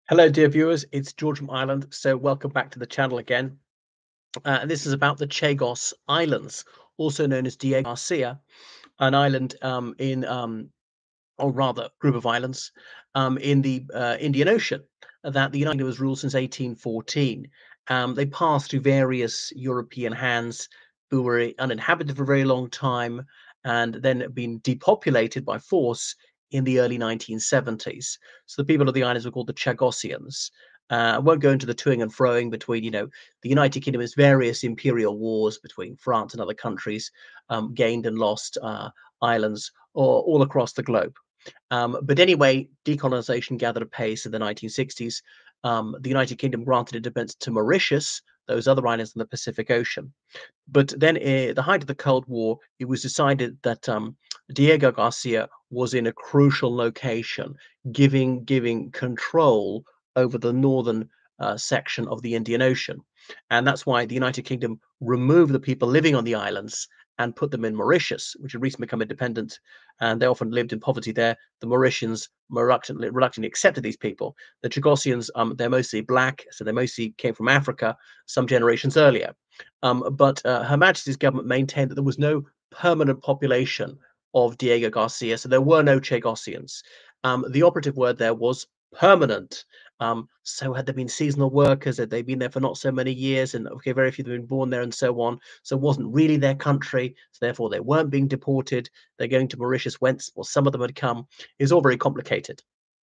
Hello, dear viewers. It's George from Ireland. So, welcome back to the channel again. And this is about the Chagos Islands, also known as Diego Garcia, an island or rather, group of islands in the Indian Ocean that the United Kingdom has ruled since 1814. They passed through various European hands who were uninhabited for a very long time and then been depopulated by force in the early 1970s. So the people of the islands were called the Chagosians. I won't go into the toing and froing between, the United Kingdom's various imperial wars between France and other countries, gained and lost islands all across the globe. But anyway, decolonization gathered apace in the 1960s. The United Kingdom granted independence to Mauritius, those other islands in the Pacific Ocean. But then, at the height of the Cold War, it was decided that Diego Garcia was in a crucial location, giving control over the northern section of the Indian Ocean, and that's why the United Kingdom removed the people living on the islands and put them in Mauritius, which had recently become independent, and they often lived in poverty there. The Mauritians reluctantly accepted these people. The Chagosians, they're mostly black, so they mostly came from Africa some generations earlier. But Her Majesty's government maintained that there was no permanent population of Diego Garcia, so there were no Chagosians. The operative word there was permanent. So had there been seasonal workers? Had they been there for not so many years? And okay, very few had been born there, and so on. So it wasn't really their country. So therefore, they weren't being deported. They're going to Mauritius, whence, well, some of them had come. It was all very complicated.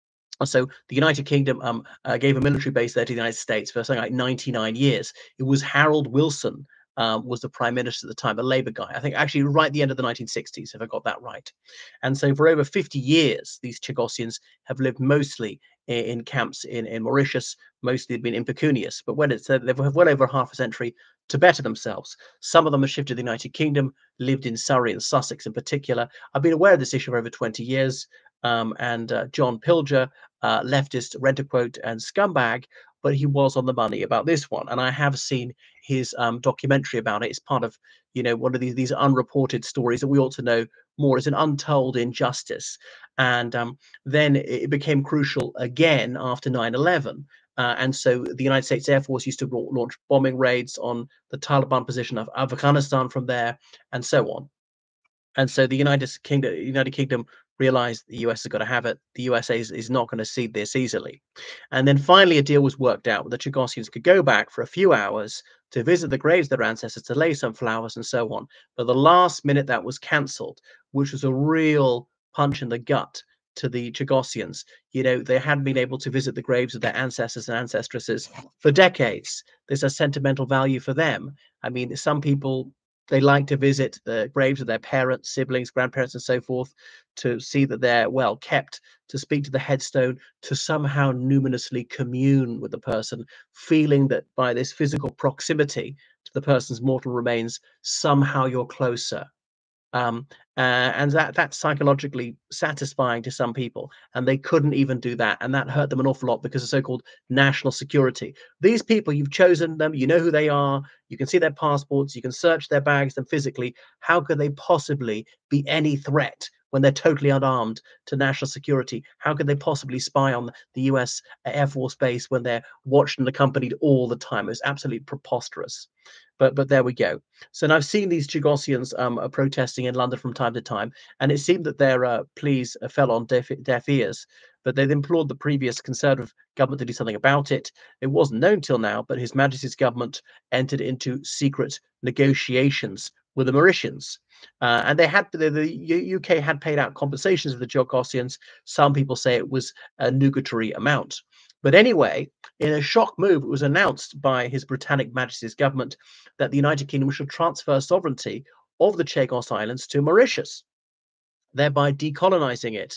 So the United Kingdom gave a military base there to the United States for something like 99 years. It was Harold Wilson was the prime minister at the time, a Labour guy. I think actually right at the end of the 1960s, if I got that right. And so for over 50 years, these Chagosians have lived mostly in camps in Mauritius. Mostly have been impecunious, but when it's they've well over half a century to better themselves. Some of them have shifted to the United Kingdom, lived in Surrey and Sussex in particular. I've been aware of this issue for over 20 years. And John Pilger, leftist rent-a-quote and scumbag, but he was on the money about this one. And I have seen his documentary about it. It's part of, one of these unreported stories that we ought to know more. It's an untold injustice. And then it became crucial again after 9/11. And so the United States Air Force used to launch bombing raids on the Taliban position of Afghanistan from there, and so on. And so the United Kingdom realized the US has got to have it. The USA is not going to cede this easily. And then finally, a deal was worked out where the Chagosians could go back for a few hours to visit the graves of their ancestors, to lay some flowers and so on. But the last minute that was cancelled, which was a real punch in the gut to the Chagosians. They hadn't been able to visit the graves of their ancestors and ancestresses for decades. There's a sentimental value for them. I mean, some people, they like to visit the graves of their parents, siblings, grandparents, and so forth, to see that they're well kept, to speak to the headstone, to somehow numinously commune with the person, feeling that by this physical proximity to the person's mortal remains, somehow you're closer. Um, and that's psychologically satisfying to some people, and they couldn't even do that, and that hurt them an awful lot because of so-called national security. These people, you've chosen them, you know who they are, you can see their passports, you can search their bags, them physically. How could they possibly be any threat when they're totally unarmed to national security? How could they possibly spy on the US Air Force Base when they're watched and accompanied all the time? It's absolutely preposterous. But there we go. So now I've seen these Chagosians are protesting in London from time to time, and it seemed that their pleas fell on deaf ears. But they've implored the previous Conservative government to do something about it. It wasn't known till now, but His Majesty's government entered into secret negotiations with the Mauritians. And the UK had paid out compensations for the Chagosians. Some people say it was a nugatory amount. But anyway, in a shock move, it was announced by His Britannic Majesty's government that the United Kingdom should transfer sovereignty of the Chagos Islands to Mauritius, thereby decolonizing it.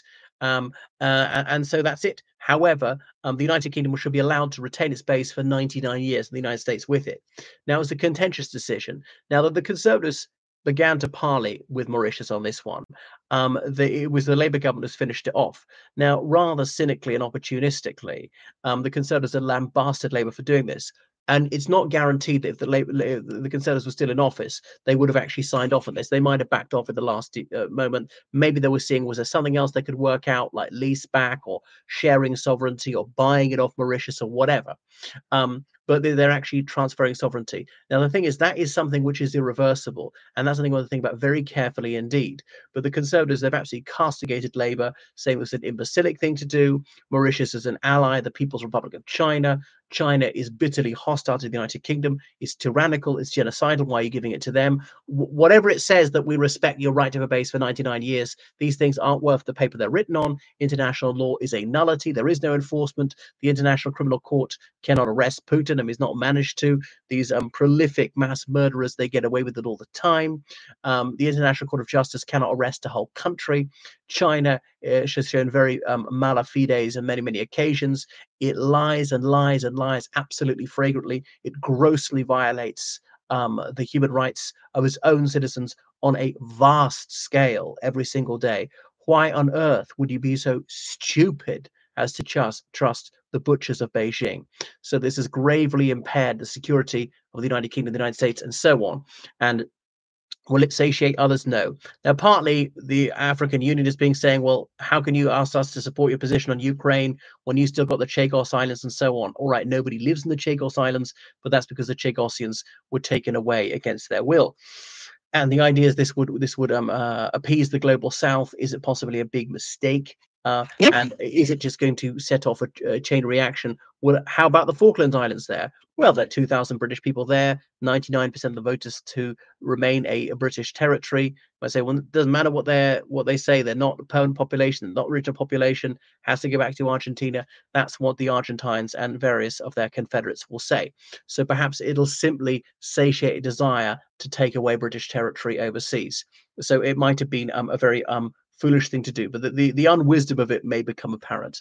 And so that's it. However, the United Kingdom should be allowed to retain its base for 99 years, and the United States with it. Now, it's a contentious decision. Now that the Conservatives began to parley with Mauritius on this one, it was the Labour government who's finished it off. Now, rather cynically and opportunistically, the Conservatives had lambasted Labour for doing this. And it's not guaranteed that if the Conservatives were still in office, they would have actually signed off on this. They might have backed off at the last moment. Maybe they were seeing, was there something else they could work out, like lease back or sharing sovereignty or buying it off Mauritius or whatever. But they're actually transferring sovereignty. Now, the thing is, that is something which is irreversible, and that's something we want to think about very carefully indeed. But the Conservatives, they've absolutely castigated Labour, saying it was an imbecilic thing to do. Mauritius is an ally, the People's Republic of China. China is bitterly hostile to the United Kingdom. It's tyrannical. It's genocidal. Why are you giving it to them? Whatever it says that we respect your right to have a base for 99 years, these things aren't worth the paper they're written on. International law is a nullity. There is no enforcement. The International Criminal Court cannot arrest Putin and has not managed to. These prolific mass murderers, they get away with it all the time. The International Court of Justice cannot arrest a whole country. China has shown very mala fides on many, many occasions. It lies and lies and lies absolutely flagrantly. It grossly violates the human rights of its own citizens on a vast scale every single day. Why on earth would you be so stupid as to trust the butchers of Beijing? So this has gravely impaired the security of the United Kingdom, the United States, and so on. And will it satiate others? No. Now, partly the African Union is being saying, well, how can you ask us to support your position on Ukraine when you still got the Chagos Islands and so on? All right, nobody lives in the Chagos Islands, but that's because the Chagosians were taken away against their will. And the idea is this would appease the global South. Is it possibly a big mistake? And is it just going to set off a chain reaction? Well, how about the Falkland Islands there? Well, there are 2,000 British people there, 99% of the voters to remain a British territory. I say, well, it doesn't matter what they say. They're not a permanent population, not original population, has to go back to Argentina. That's what the Argentines and various of their confederates will say. So perhaps it'll simply satiate a desire to take away British territory overseas. So it might have been a very foolish thing to do, but the unwisdom of it may become apparent.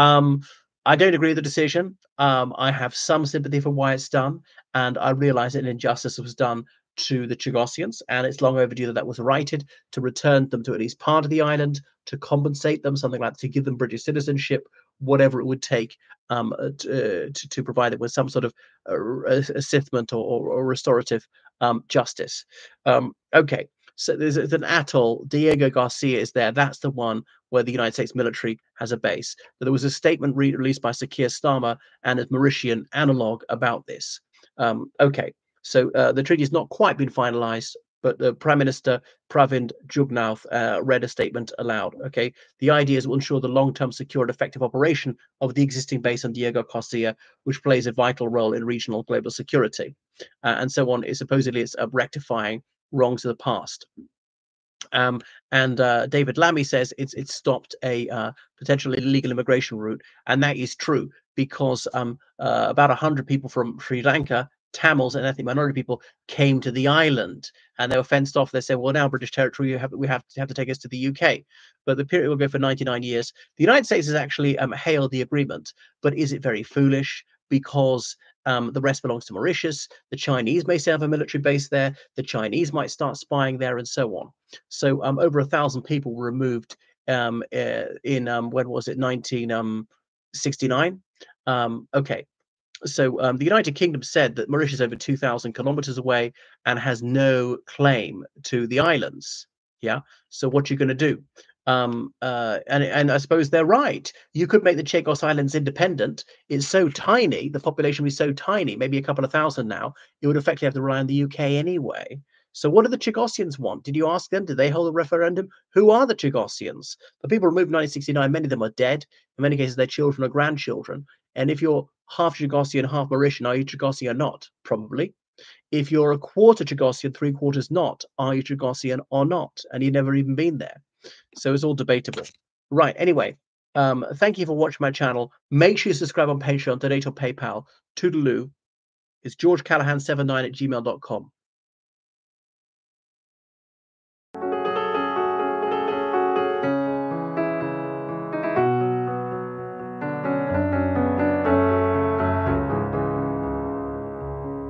I don't agree with the decision. I have some sympathy for why it's done, and I realize that an injustice was done to the Chagosians, and it's long overdue that that was righted, to return them to at least part of the island, to compensate them, something like that, to give them British citizenship, whatever it would take to provide them with some sort of assessment or restorative justice. Okay. So there's an atoll. Diego Garcia is there. That's the one where the United States military has a base. But there was a statement released by Sir Keir Starmer and its Mauritian analog about this. Okay, so the treaty has not quite been finalized, but the Prime Minister Pravind Jugnauth read a statement aloud. Okay, the idea is to ensure the long-term secure and effective operation of the existing base on Diego Garcia, which plays a vital role in regional global security, and so on. Supposedly it's rectifying wrongs of the past. And David Lammy says it's stopped a potential illegal immigration route, and that is true because about 100 people from Sri Lanka, Tamils and ethnic minority people, came to the island, and they were fenced off. They said, "Well, now British territory, we have to take us to the UK." But the period will go for 99 years. The United States has actually hailed the agreement, but is it very foolish? Because the rest belongs to Mauritius. The Chinese may still have a military base there. The Chinese might start spying there, and so on. So over 1,000 people were removed in when was it, 1969? Okay. So the United Kingdom said that Mauritius is over 2,000 kilometers away and has no claim to the islands. Yeah. So what are you going to do? And I suppose they're right. You could make the Chagos Islands independent. It's so tiny, the population would be so tiny, maybe a couple of thousand now. It would effectively have to rely on the UK anyway. So what do the Chagosians want? Did you ask them? Did they hold a referendum? Who are the Chagosians? The people removed in 1969, many of them are dead. In many cases, their children or grandchildren. And if you're half Chagosian, half Mauritian, are you Chagosian or not? Probably. If you're a quarter Chagosian, three quarters not, are you Chagosian or not? And you've never even been there. So it's all debatable. Right. Anyway, thank you for watching my channel. Make sure you subscribe on Patreon, donate on PayPal. Toodaloo. It's georgecallahan79@gmail.com.